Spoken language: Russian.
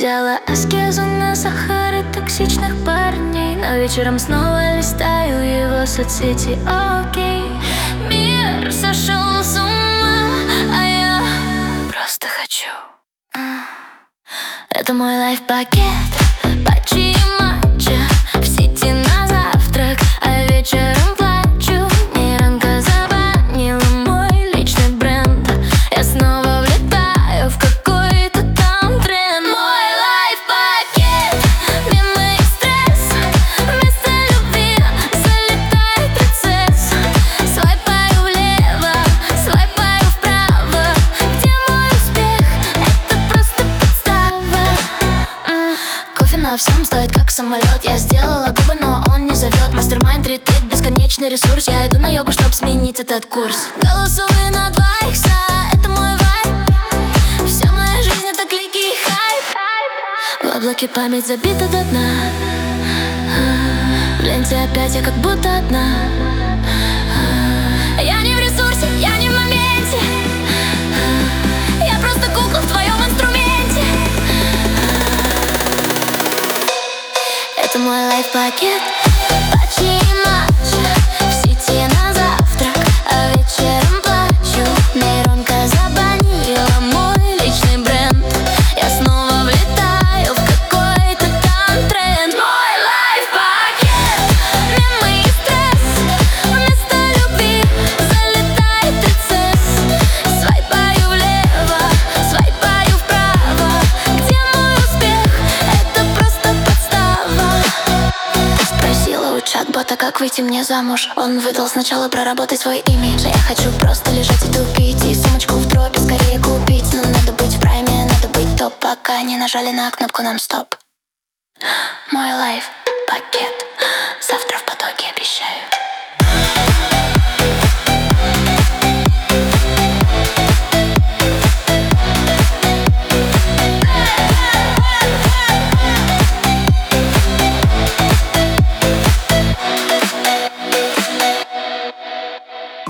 Взяла аскезу на сахар и токсичных парней, но вечером снова листаю его соцсети. Окей, мир сошел с ума, а я просто хочу. Это мой лайф-пакет, патчи и матча, в сети на завтрак, а вечером плачу. Нейронка забанила мой личный бренд, я снова влетаю в какой-то там тренд. Мой лайф-пакет, мимо и стресс, вместо любви залетает процесс. Свайпаю влево, свайпаю вправо, где мой успех? Это просто подстава. Кофе на всем стоит как самолет. Я сделала губы, но он не зовет. Мастермайнд, ретрит, бесконечный ресурс. Я иду на йогу, чтоб сменить этот курс. Голосовые на 2 икса, это мой вайб. Вся моя жизнь это клики и хайп. В облаке память забита до дна. В ленте опять я как будто одна. Я не в ресурсе, я не в моменте. Я просто кукла в твоем инструменте. Это мой лайф-пакет, патчи и матча, в сети на завтрак, а вечером плачу. Нейронка забанила мой личный бренд, я снова влетаю в какой-то там тренд. Мой лайф-пакет, мимо и стресс, вместо любви залетает процесс. Свайпаю влево, свайпаю вправо, где мой успех? Это просто подстава. Спросила у чат-бота, как выйти мне замуж. Он выдал сначала проработать свой имидж. Я хочу просто лежать и тупить, и сумочку в дропе скорее купить. Но надо быть в прайме, надо быть топ, пока не нажали на кнопку нам стоп. Мой лайф-пакет, завтра